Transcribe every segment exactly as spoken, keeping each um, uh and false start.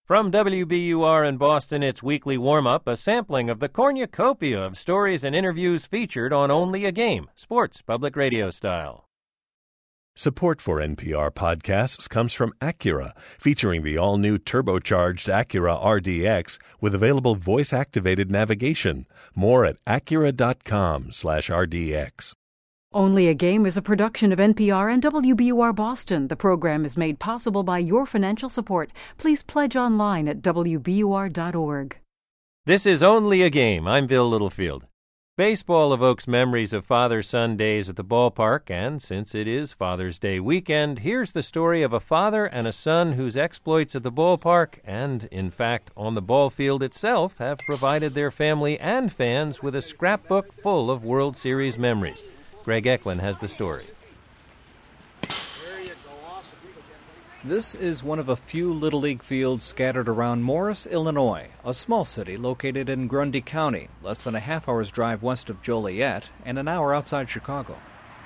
From W B U R in Boston, it's Weekly Warm-Up, a sampling of the cornucopia of stories and interviews featured on Only a Game, sports public radio style. Support for N P R podcasts comes from Acura, featuring the all-new turbocharged Acura R D X with available voice-activated navigation. More at acura.com slash RDX. Only a Game is a production of N P R and W B U R Boston. The program is made possible by your financial support. Please pledge online at W B U R dot org. This is Only a Game. I'm Bill Littlefield. Baseball evokes memories of father-son days at the ballpark, and since it is Father's Day weekend, here's the story of a father and a son whose exploits at the ballpark and, in fact, on the ball field itself have provided their family and fans with a scrapbook full of World Series memories. Greg Eklund has the story. This is one of a few Little League fields scattered around Morris, Illinois, a small city located in Grundy County, less than a half hour's drive west of Joliet and an hour outside Chicago.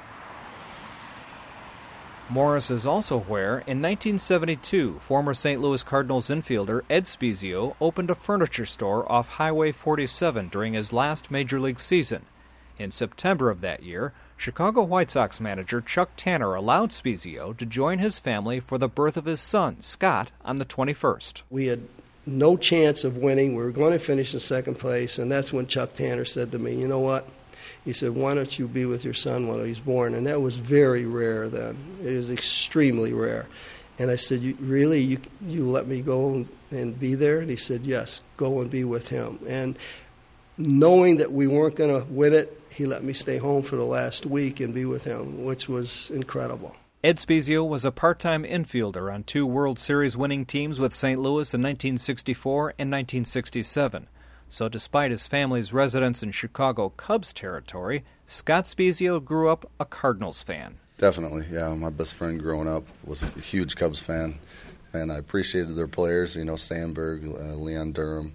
Morris is also where, in nineteen seventy-two, former Saint Louis Cardinals infielder Ed Spiezio opened a furniture store off Highway forty-seven during his last Major League season. In September of that year, Chicago White Sox manager Chuck Tanner allowed Spiezio to join his family for the birth of his son, Scott, on the twenty-first. We had no chance of winning. We were going to finish in second place, and that's when Chuck Tanner said to me, you know what? He said, why don't you be with your son when he's born? And that was very rare then. It was extremely rare. And I said, you, really, you, you let me go and, and be there? And he said, yes, go and be with him. And knowing that we weren't going to win it, he let me stay home for the last week and be with him, which was incredible. Ed Spiezio was a part-time infielder on two World Series winning teams with Saint Louis in nineteen sixty-four and nineteen sixty-seven. So despite his family's residence in Chicago Cubs territory, Scott Spiezio grew up a Cardinals fan. Definitely, yeah. My best friend growing up was a huge Cubs fan, and I appreciated their players, you know, Sandberg, uh, Leon Durham,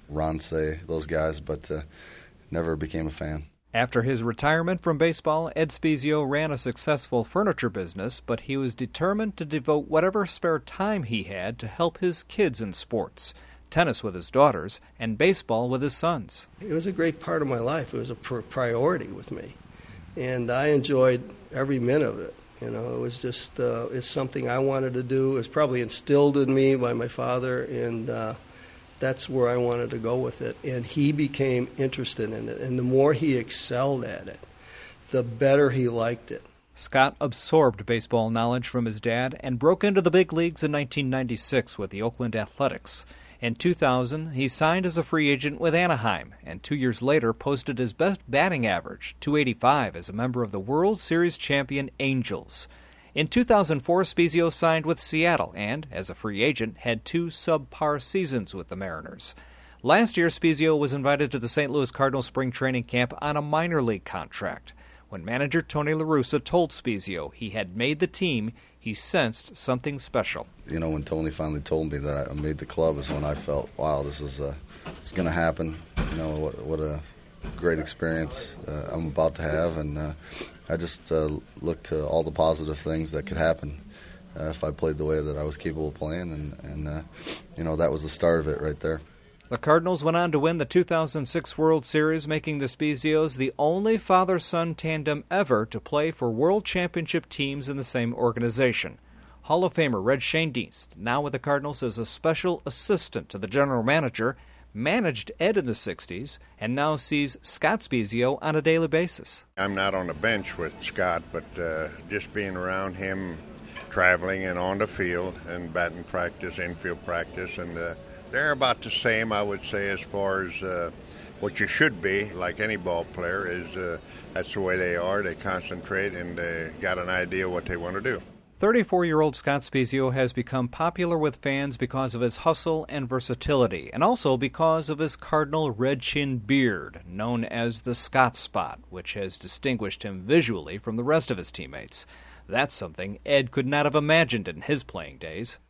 Ronce, those guys, but uh, never became a fan. After his retirement from baseball, Ed Spiezio ran a successful furniture business, but he was determined to devote whatever spare time he had to help his kids in sports, tennis with his daughters, and baseball with his sons. It was a great part of my life. It was a pr- priority with me, and I enjoyed every minute of it. You know, it was just uh, it's something I wanted to do. It was probably instilled in me by my father, and uh, that's where I wanted to go with it. And he became interested in it. And the more he excelled at it, the better he liked it. Scott absorbed baseball knowledge from his dad and broke into the big leagues in nineteen ninety-six with the Oakland Athletics. In two thousand, he signed as a free agent with Anaheim, and two years later posted his best batting average, two eighty-five, as a member of the World Series champion Angels. In two thousand four, Spiezio signed with Seattle and, as a free agent, had two subpar seasons with the Mariners. Last year, Spiezio was invited to the Saint Louis Cardinals spring training camp on a minor league contract. When manager Tony La Russa told Spiezio he had made the team, he sensed something special. You know, when Tony finally told me that I made the club is when I felt, wow, this is uh, it's going to happen. You know, what, what a great experience uh, I'm about to have, and uh, I just uh, looked to all the positive things that could happen uh, if I played the way that I was capable of playing, and, and uh, you know, that was the start of it right there. The Cardinals went on to win the two thousand six World Series, making the Spiezios the only father-son tandem ever to play for World Championship teams in the same organization. Hall of Famer Red Schoendienst, now with the Cardinals as a special assistant to the general manager, managed Ed in the sixties, and now sees Scott Spiezio on a daily basis. I'm not on the bench with Scott, but uh, just being around him, traveling and on the field, and batting practice, infield practice, and uh, they're about the same, I would say, as far as uh, what you should be, like any ball player, is uh, that's the way they are. They concentrate and they got an idea what they want to do. thirty-four-year-old Scott Spiezio has become popular with fans because of his hustle and versatility, and also because of his cardinal red-chin beard, known as the Scott Spot, which has distinguished him visually from the rest of his teammates. That's something Ed could not have imagined in his playing days.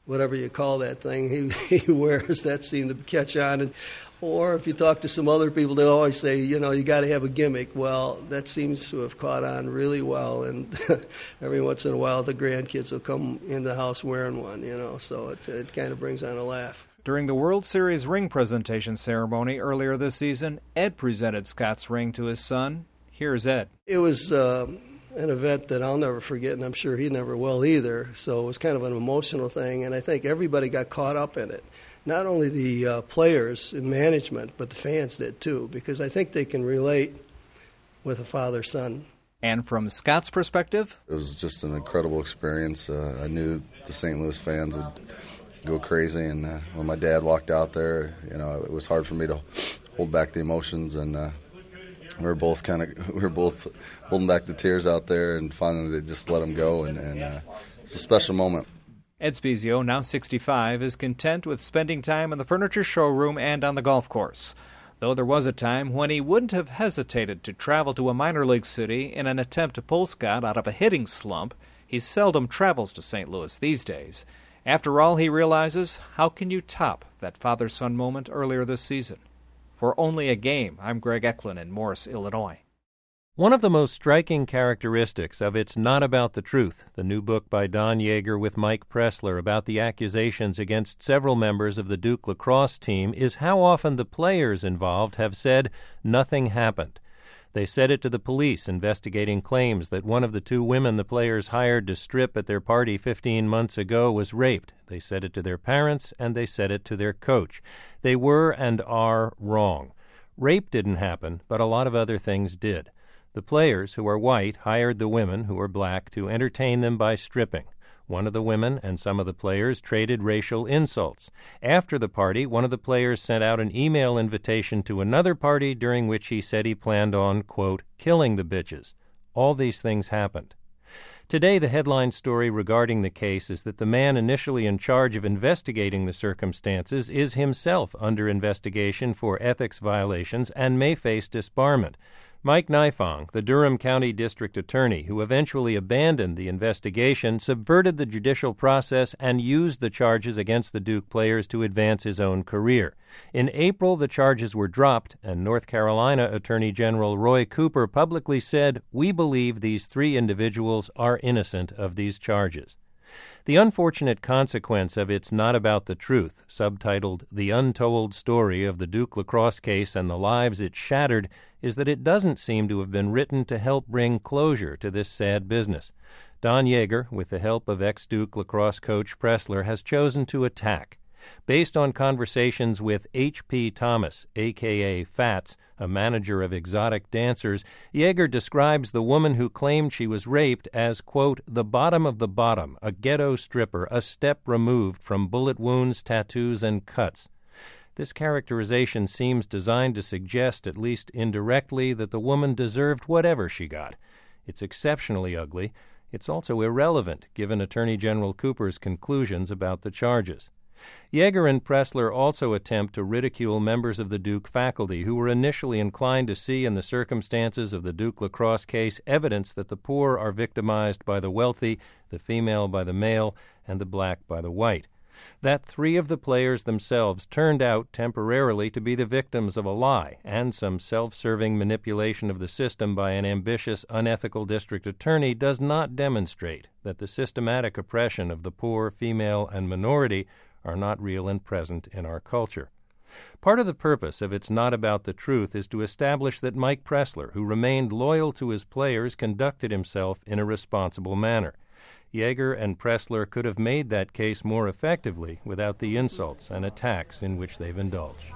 whatever you call that thing he, he wears, that seemed to catch on. And, or if you talk to some other people, they always say, you know, you got to have a gimmick. Well, that seems to have caught on really well, and every once in a while the grandkids will come in the house wearing one, you know, so it, it kind of brings on a laugh. During the World Series ring presentation ceremony earlier this season, Ed presented Scott's ring to his son. Here's Ed. It was uh, an event that I'll never forget, and I'm sure he never will either, so it was kind of an emotional thing, and I think everybody got caught up in it. Not only the uh, players and management, but the fans did too, because I think they can relate with a father-son. And from Scott's perspective? It was just an incredible experience. Uh, I knew the Saint Louis fans would go crazy, and uh, when my dad walked out there, you know, it was hard for me to hold back the emotions, and uh, we were both kind of we were both holding back the tears out there, and finally they just let him go, and, and uh, it's a special moment. Ed Spiezio, now sixty-five, is content with spending time in the furniture showroom and on the golf course, though there was a time when he wouldn't have hesitated to travel to a minor league city in an attempt to pull Scott out of a hitting slump. He seldom travels to Saint Louis these days. After all, he realizes, how can you top that father-son moment earlier this season? For Only a Game, I'm Greg Eklund in Morris, Illinois. One of the most striking characteristics of It's Not About the Truth, the new book by Don Yaeger with Mike Pressler about the accusations against several members of the Duke lacrosse team, is how often the players involved have said nothing happened. They said it to the police investigating claims that one of the two women the players hired to strip at their party fifteen months ago was raped. They said it to their parents, and they said it to their coach. They were and are wrong. Rape didn't happen, but a lot of other things did. The players, who are white, hired the women, who are black, to entertain them by stripping. One of the women and some of the players traded racial insults. After the party, one of the players sent out an email invitation to another party during which he said he planned on, quote, killing the bitches. All these things happened. Today, the headline story regarding the case is that the man initially in charge of investigating the circumstances is himself under investigation for ethics violations and may face disbarment. Mike Nifong, the Durham County District Attorney, who eventually abandoned the investigation, subverted the judicial process and used the charges against the Duke players to advance his own career. In April, the charges were dropped, and North Carolina Attorney General Roy Cooper publicly said, "We believe these three individuals are innocent of these charges." The unfortunate consequence of It's Not About the Truth, subtitled The Untold Story of the Duke lacrosse case and the Lives It Shattered, is that it doesn't seem to have been written to help bring closure to this sad business. Don Yaeger, with the help of ex-Duke lacrosse coach Pressler, has chosen to attack. Based on conversations with H P Thomas, a k a. Fats, a manager of exotic dancers, Yaeger describes the woman who claimed she was raped as, quote, the bottom of the bottom, a ghetto stripper, a step removed from bullet wounds, tattoos, and cuts. This characterization seems designed to suggest, at least indirectly, that the woman deserved whatever she got. It's exceptionally ugly. It's also irrelevant, given Attorney General Cooper's conclusions about the charges. Yaeger and Pressler also attempt to ridicule members of the Duke faculty who were initially inclined to see in the circumstances of the Duke lacrosse case evidence that the poor are victimized by the wealthy, the female by the male, and the black by the white. That three of the players themselves turned out temporarily to be the victims of a lie and some self-serving manipulation of the system by an ambitious, unethical district attorney does not demonstrate that the systematic oppression of the poor, female, and minority are not real and present in our culture. Part of the purpose of It's Not About the Truth is to establish that Mike Pressler, who remained loyal to his players, conducted himself in a responsible manner. Yaeger and Pressler could have made that case more effectively without the insults and attacks in which they've indulged.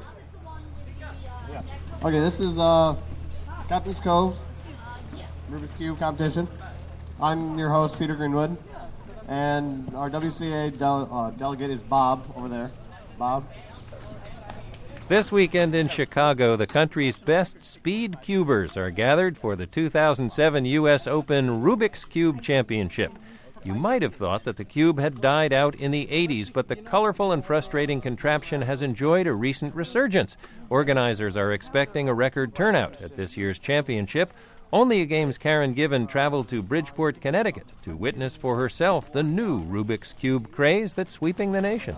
Okay, this is uh, Captain's Cove Rubik's Cube competition. I'm your host, Peter Greenwood, and our W C A dele- uh, delegate is Bob over there. Bob? This weekend in Chicago, the country's best speed cubers are gathered for the two thousand seven U S Open Rubik's Cube Championship. You might have thought that the cube had died out in the eighties, but the colorful and frustrating contraption has enjoyed a recent resurgence. Organizers are expecting a record turnout at this year's championship. Only a Game's Karen Given traveled to Bridgeport, Connecticut to witness for herself the new Rubik's Cube craze that's sweeping the nation.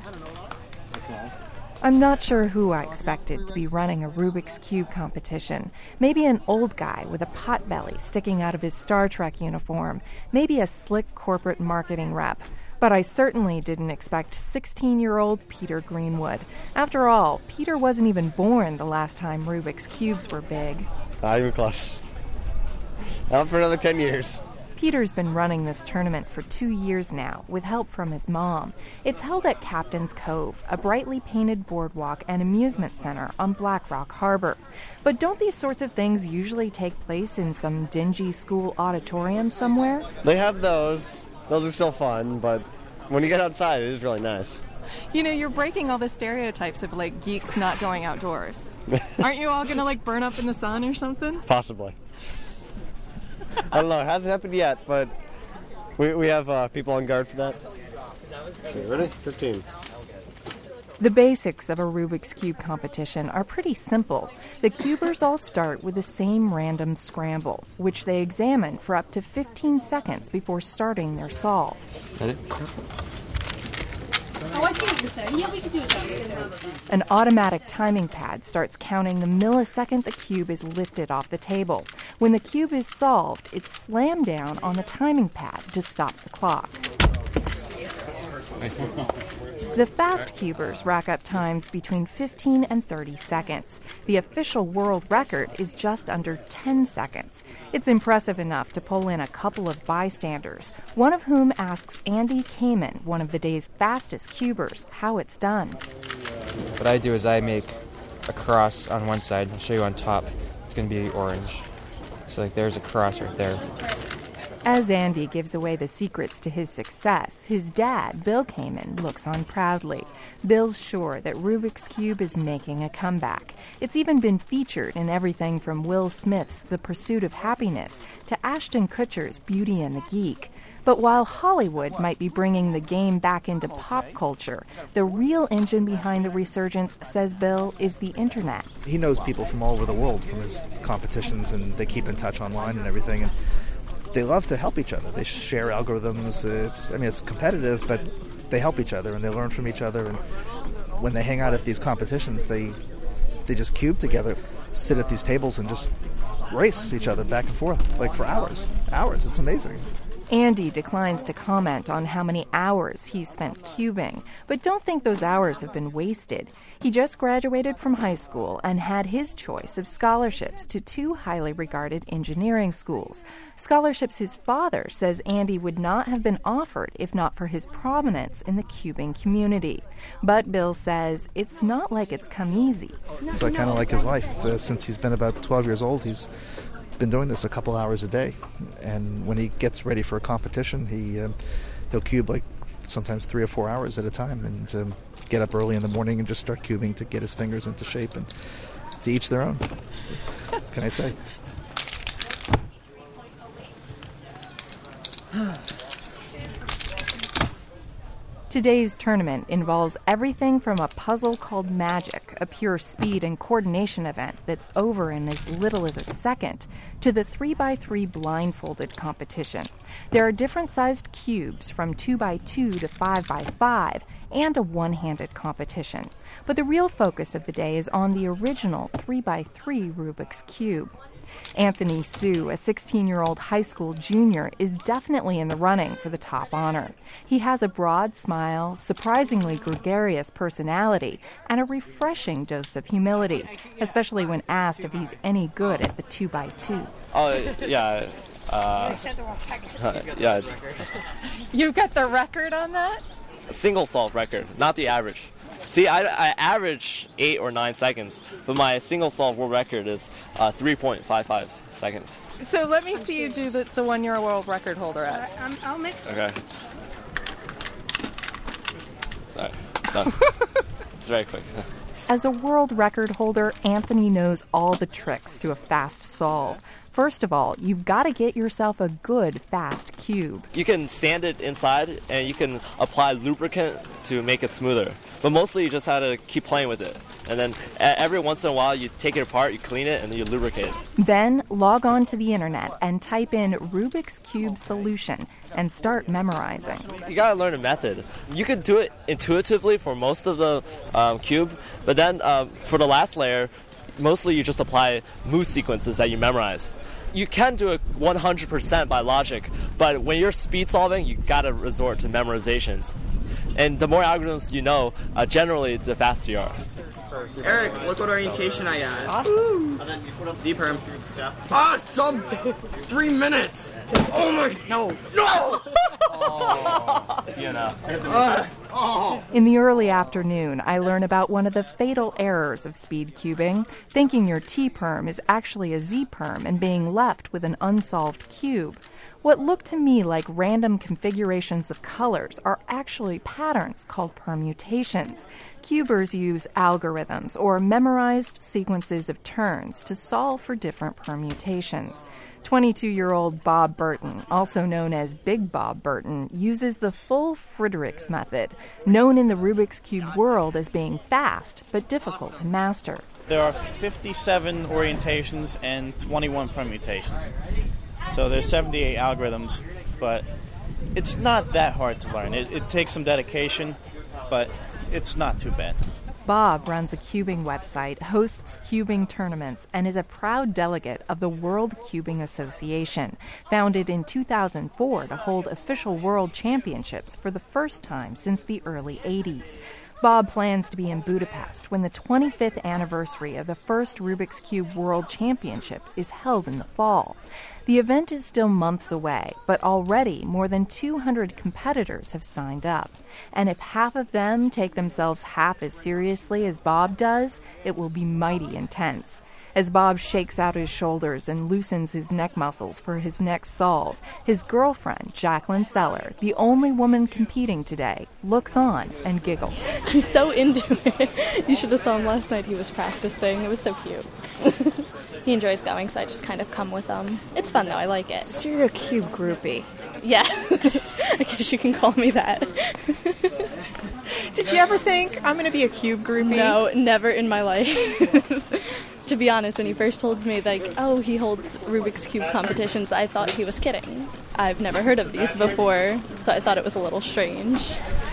I'm not sure who I expected to be running a Rubik's Cube competition. Maybe an old guy with a potbelly sticking out of his Star Trek uniform. Maybe a slick corporate marketing rep. But I certainly didn't expect sixteen-year-old Peter Greenwood. After all, Peter wasn't even born the last time Rubik's Cubes were big. Not even close. Out for another ten years. Peter's been running this tournament for two years now, with help from his mom. It's held at Captain's Cove, a brightly painted boardwalk and amusement center on Black Rock Harbor. But don't these sorts of things usually take place in some dingy school auditorium somewhere? They have those. Those are still fun, but when you get outside, it is really nice. You know, you're breaking all the stereotypes of, like, geeks not going outdoors. Aren't you all going to, like, burn up in the sun or something? Possibly. I don't know. It hasn't happened yet, but we, we have uh, people on guard for that. Okay, ready? fifteen. The basics of a Rubik's Cube competition are pretty simple. The cubers all start with the same random scramble, which they examine for up to fifteen seconds before starting their solve. Ready? Oh, I see what you're saying. Yeah, we can do it. An automatic timing pad starts counting the millisecond the cube is lifted off the table. When the cube is solved, it's slammed down on the timing pad to stop the clock. The fast cubers rack up times between fifteen and thirty seconds. The official world record is just under ten seconds. It's impressive enough to pull in a couple of bystanders, one of whom asks Andy Kamen, one of the day's fastest cubers, how it's done. What I do is I make a cross on one side. I'll show you on top. It's going to be orange. So like there's a cross right there. As Andy gives away the secrets to his success, his dad, Bill Kamen, looks on proudly. Bill's sure that Rubik's Cube is making a comeback. It's even been featured in everything from Will Smith's The Pursuit of Happiness to Ashton Kutcher's Beauty and the Geek. But while Hollywood might be bringing the game back into pop culture, the real engine behind the resurgence, says Bill, is the internet. He knows people from all over the world from his competitions, and they keep in touch online and everything. And they love to help each other. They share algorithms. It's, I mean, it's competitive, but they help each other and they learn from each other. And when they hang out at these competitions, they they just cube together, sit at these tables and just race each other back and forth, like for hours. Hours. It's amazing. Andy declines to comment on how many hours he's spent cubing, but don't think those hours have been wasted. He just graduated from high school and had his choice of scholarships to two highly regarded engineering schools. Scholarships his father says Andy would not have been offered if not for his prominence in the cubing community. But Bill says it's not like it's come easy. It's like kind of like his life. Uh, since he's been about twelve years old, he's been doing this a couple hours a day, and when he gets ready for a competition, he uh, he'll cube like sometimes three or four hours at a time, and um, get up early in the morning and just start cubing to get his fingers into shape, and to each their own. What can I say? Today's tournament involves everything from a puzzle called Magic, a pure speed and coordination event that's over in as little as a second, to the three by three blindfolded competition. There are different sized cubes from two by two to five by five, and a one-handed competition. But the real focus of the day is on the original three by three Rubik's Cube. Anthony Sue, a sixteen-year-old high school junior, is definitely in the running for the top honor. He has a broad smile, surprisingly gregarious personality, and a refreshing dose of humility, especially when asked if he's any good at the two by two. Oh, yeah. Uh, yeah. You've got the record on that? A single solve record, not the average. See, I, I average eight or nine seconds, but my single solve world record is uh, three point five five seconds. So let me see you do the, the one you're a world record holder at. Uh, I'll mix it. Okay. Sorry, done. It's very quick. As a world record holder, Anthony knows all the tricks to a fast solve. First of all, you've got to get yourself a good, fast cube. You can sand it inside, and you can apply lubricant to make it smoother. But mostly you just have to keep playing with it. And then every once in a while you take it apart, you clean it, and then you lubricate it. Then log on to the internet and type in Rubik's Cube solution and start memorizing. You gotta learn a method. You can do it intuitively for most of the um, cube, but then um, for the last layer, mostly you just apply move sequences that you memorize. You can do it one hundred percent by logic, but when you're speed solving, you gotta resort to memorizations. And the more algorithms you know, uh, generally the faster you are. Eric, look what orientation I got. Awesome. Z-perm. Awesome! Three minutes! Oh my... No. No! Oh, Diana. Uh, oh. In the early afternoon, I learn about one of the fatal errors of speed cubing, thinking your T-perm is actually a Z-perm and being left with an unsolved cube. What look to me like random configurations of colors are actually patterns called permutations. Cubers use algorithms or memorized sequences of turns to solve for different permutations. twenty-two-year-old Bob Burton, also known as Big Bob Burton, uses the full Friedrichs method, known in the Rubik's Cube world as being fast but difficult to master. There are fifty-seven orientations and twenty-one permutations. So there's seventy-eight algorithms, but it's not that hard to learn. It, it takes some dedication, but it's not too bad. Bob runs a cubing website, hosts cubing tournaments, and is a proud delegate of the World Cubing Association, founded in two thousand four to hold official world championships for the first time since the early eighties. Bob plans to be in Budapest when the twenty-fifth anniversary of the first Rubik's Cube World Championship is held in the fall. The event is still months away, but already more than two hundred competitors have signed up. And if half of them take themselves half as seriously as Bob does, it will be mighty intense. As Bob shakes out his shoulders and loosens his neck muscles for his next solve, his girlfriend, Jacqueline Seller, the only woman competing today, looks on and giggles. He's so into it. You should have saw him last night. He was practicing. It was so cute. He enjoys going, so I just kind of come with him. It's fun, though. I like it. So you're a cube groupie. Yeah. I guess you can call me that. Did you ever think, I'm going to be a cube groupie? No, never in my life. To be honest, when he first told me, like, oh, he holds Rubik's Cube competitions, I thought he was kidding. I've never heard of these before, so I thought it was a little strange.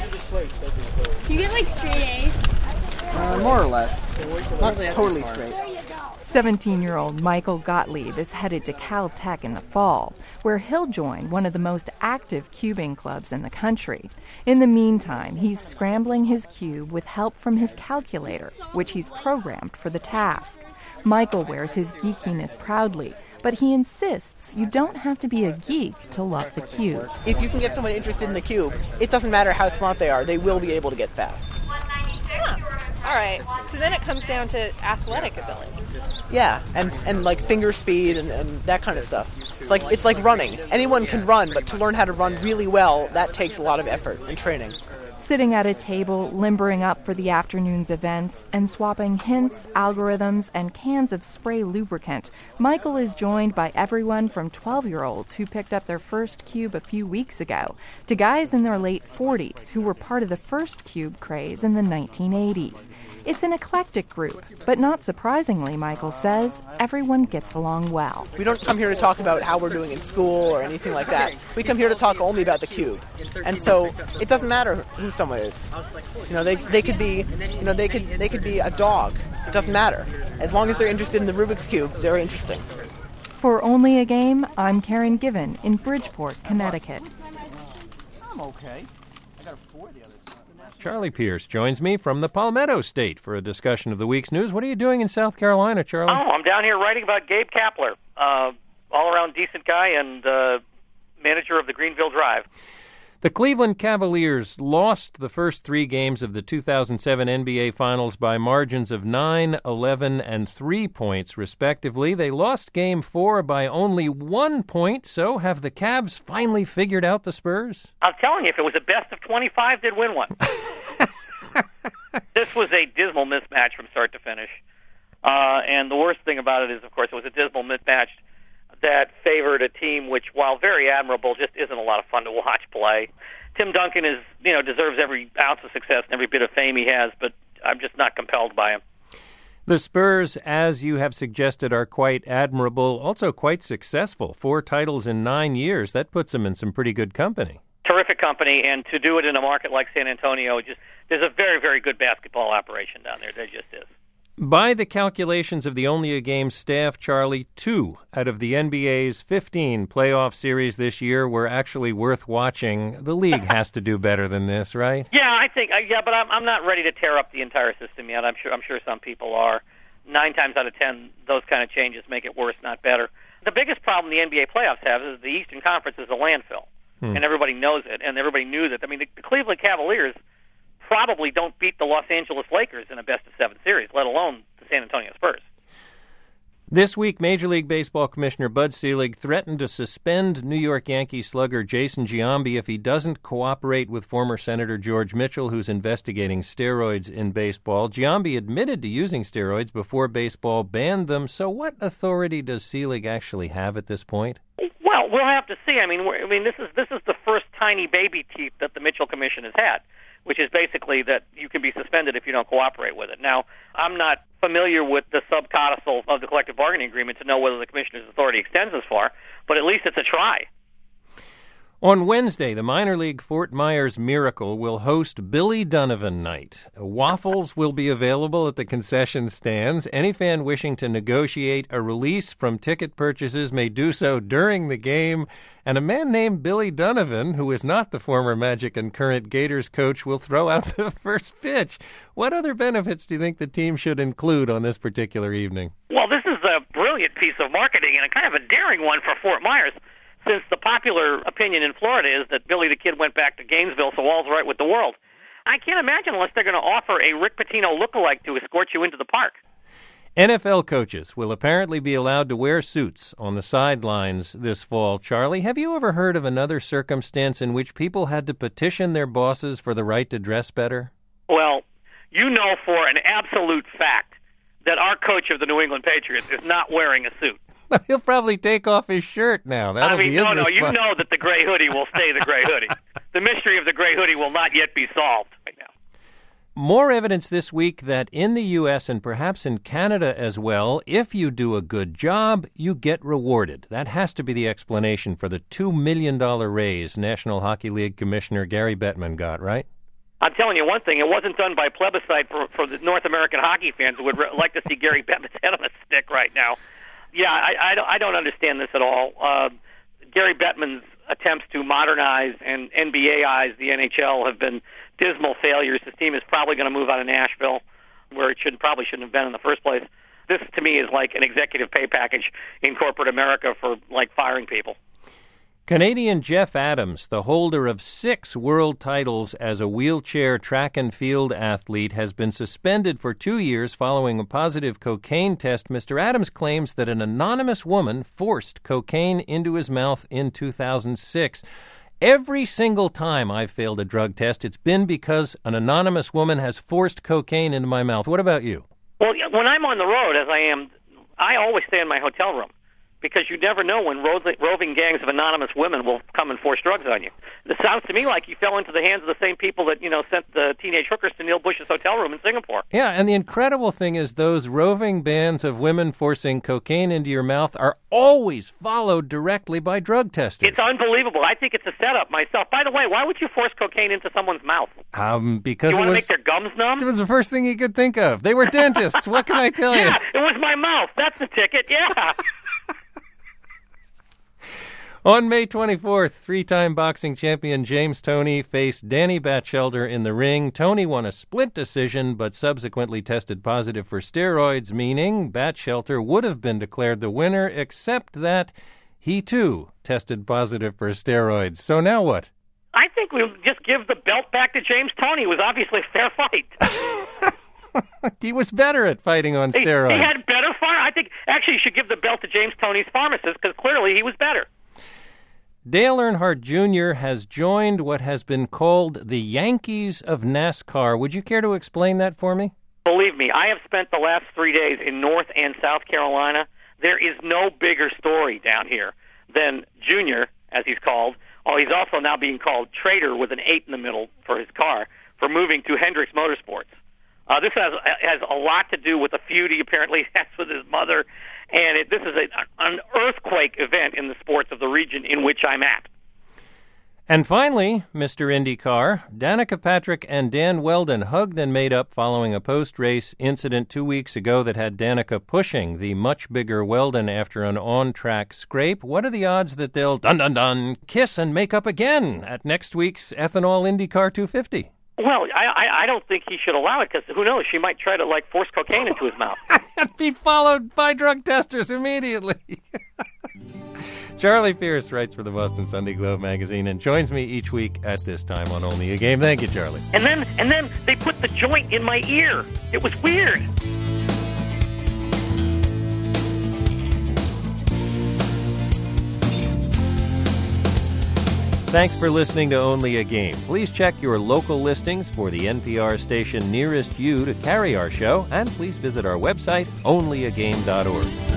Do you get, like, straight A's? Uh, more or less. Not totally straight. seventeen-year-old Michael Gottlieb is headed to Caltech in the fall, where he'll join one of the most active cubing clubs in the country. In the meantime, he's scrambling his cube with help from his calculator, which he's programmed for the task. Michael wears his geekiness proudly, but he insists you don't have to be a geek to love the cube. If you can get someone interested in the cube, it doesn't matter how smart they are, they will be able to get fast. Huh. All right, so then it comes down to athletic ability. Yeah, and, and like finger speed and, and that kind of stuff. It's like it's like running. Anyone can run, but to learn how to run really well, that takes a lot of effort and training. Sitting at a table, limbering up for the afternoon's events, and swapping hints, algorithms, and cans of spray lubricant, Michael is joined by everyone from twelve-year-olds who picked up their first cube a few weeks ago to guys in their late forties who were part of the first cube craze in the nineteen eighties. It's an eclectic group, but not surprisingly, Michael says, everyone gets along well. We don't come here to talk about how we're doing in school or anything like that. We come here to talk only about the cube. And so it doesn't matter who someone is. You know, they they could be, you know, they could they could be a dog. It doesn't matter. As long as they're interested in the Rubik's Cube, they're interesting. For Only a Game, I'm Karen Given in Bridgeport, Connecticut. I'm okay. I got a four the other time. Charlie Pierce joins me from the Palmetto State for a discussion of the week's news. What are you doing in South Carolina, Charlie? Oh, I'm down here writing about Gabe Kapler, uh, all-around decent guy and uh, manager of the Greenville Drive. The Cleveland Cavaliers lost the first three games of the two thousand seven N B A Finals by margins of nine, eleven, and three points, respectively. They lost Game four by only one point, so have the Cavs finally figured out the Spurs? I'm telling you, if it was a best of twenty-five, they'd win one. This was a dismal mismatch from start to finish. Uh, and the worst thing about it is, of course, it was a dismal mismatch that favored a team which, while very admirable, just isn't a lot of fun to watch play. Tim Duncan is, you know, deserves every ounce of success and every bit of fame he has, but I'm just not compelled by him. The Spurs, as you have suggested, are quite admirable, also quite successful. Four titles in nine years. That puts them in some pretty good company. Terrific company, and to do it in a market like San Antonio, just there's a very, very good basketball operation down there. There just is. By the calculations of the Only a Game staff, Charlie, two out of the N B A's fifteen playoff series this year were actually worth watching. The league has to do better than this, right? Yeah, I think. Uh, yeah, but I'm I'm not ready to tear up the entire system yet. I'm sure I'm sure some people are. Nine times out of ten, those kind of changes make it worse, not better. The biggest problem the N B A playoffs have is the Eastern Conference is a landfill, hmm. and everybody knows it, and everybody knew that. I mean, the, the Cleveland Cavaliers probably don't beat the Los Angeles Lakers in a best-of-seven series, let alone the San Antonio Spurs. This week, Major League Baseball Commissioner Bud Selig threatened to suspend New York Yankees slugger Jason Giambi if he doesn't cooperate with former Senator George Mitchell, who's investigating steroids in baseball. Giambi admitted to using steroids before baseball banned them. So what authority does Selig actually have at this point? Well, we'll have to see. I mean, we're, I mean, this is this is the first tiny baby teeth that the Mitchell Commission has had, which is basically that you can be suspended if you don't cooperate with it. Now, I'm not familiar with the subcodicil of the collective bargaining agreement to know whether the commissioner's authority extends as far, but at least it's a try. On Wednesday, the minor league Fort Myers Miracle will host Billy Donovan Night. Waffles will be available at the concession stands. Any fan wishing to negotiate a release from ticket purchases may do so during the game. And a man named Billy Donovan, who is not the former Magic and current Gators coach, will throw out the first pitch. What other benefits do you think the team should include on this particular evening? Well, this is a brilliant piece of marketing and a kind of a daring one for Fort Myers, since the popular opinion in Florida is that Billy the Kid went back to Gainesville, so all's right with the world. I can't imagine unless they're going to offer a Rick Pitino lookalike to escort you into the park. N F L coaches will apparently be allowed to wear suits on the sidelines this fall. Charlie, have you ever heard of another circumstance in which people had to petition their bosses for the right to dress better? Well, you know for an absolute fact that our coach of the New England Patriots is not wearing a suit. He'll probably take off his shirt now. That'll I mean, be his no, no, response. you know that the gray hoodie will stay the gray hoodie. The mystery of the gray hoodie will not yet be solved right now. More evidence this week that in the U S and perhaps in Canada as well, if you do a good job, you get rewarded. That has to be the explanation for the two million dollars raise National Hockey League Commissioner Gary Bettman got, right? I'm telling you one thing, it wasn't done by plebiscite for, for the North American hockey fans who would re- like to see Gary Bettman's head on a stick right now. Yeah, I, I, don't, I don't understand this at all. Uh, Gary Bettman's attempts to modernize and N B A-ize the N H L have been dismal failures. His team is probably going to move out of Nashville, where it should probably shouldn't have been in the first place. This, to me, is like an executive pay package in corporate America for, like, firing people. Canadian Jeff Adams, the holder of six world titles as a wheelchair track and field athlete, has been suspended for two years following a positive cocaine test. Mister Adams claims that an anonymous woman forced cocaine into his mouth in two thousand six. Every single time I've failed a drug test, it's been because an anonymous woman has forced cocaine into my mouth. What about you? Well, when I'm on the road, as I am, I always stay in my hotel room, because you never know when ro- roving gangs of anonymous women will come and force drugs on you. It sounds to me like you fell into the hands of the same people that, you know, sent the teenage hookers to Neil Bush's hotel room in Singapore. Yeah, and the incredible thing is those roving bands of women forcing cocaine into your mouth are always followed directly by drug testers. It's unbelievable. I think it's a setup myself. By the way, why would you force cocaine into someone's mouth? Um, because you it want to was, make their gums numb? It was the first thing you could think of. They were dentists. What can I tell yeah, you? Yeah, it was my mouth. That's the ticket. Yeah. On May twenty-fourth, three-time boxing champion James Toney faced Danny Batchelder in the ring. Toney won a split decision, but subsequently tested positive for steroids, meaning Batchelder would have been declared the winner, except that he, too, tested positive for steroids. So now what? I think we'll just give the belt back to James Toney. It was obviously a fair fight. He was better at fighting on steroids. He, he had better far. I think, actually, you should give the belt to James Toney's pharmacist, because clearly he was better. Dale Earnhardt Junior has joined what has been called the Yankees of NASCAR. Would you care to explain that for me? Believe me, I have spent the last three days in North and South Carolina. there is no bigger story down here than Junior, as he's called. Oh, he's also now being called Trader with an eight in the middle for his car, for moving to Hendricks Motorsports. Uh, this has has a lot to do with a feud he apparently has with his mother, and it, this is a, an earthquake event in the sports of the region in which I'm at. And finally, Mister IndyCar, Danica Patrick and Dan Wheldon hugged and made up following a post-race incident two weeks ago that had Danica pushing the much bigger Wheldon after an on-track scrape. What are the odds that they'll dun-dun-dun kiss and make up again at next week's Ethanol IndyCar two fifty? Well, I, I, I don't think he should allow it, because who knows, she might try to, like, force cocaine into his mouth. And be followed by drug testers immediately. Charlie Pierce writes for the Boston Sunday Globe magazine and joins me each week at this time on Only a Game. Thank you, Charlie. And then, and then they put the joint in my ear. It was weird. Thanks for listening to Only a Game. Please check your local listings for the N P R station nearest you to carry our show, and please visit our website, only a game dot org.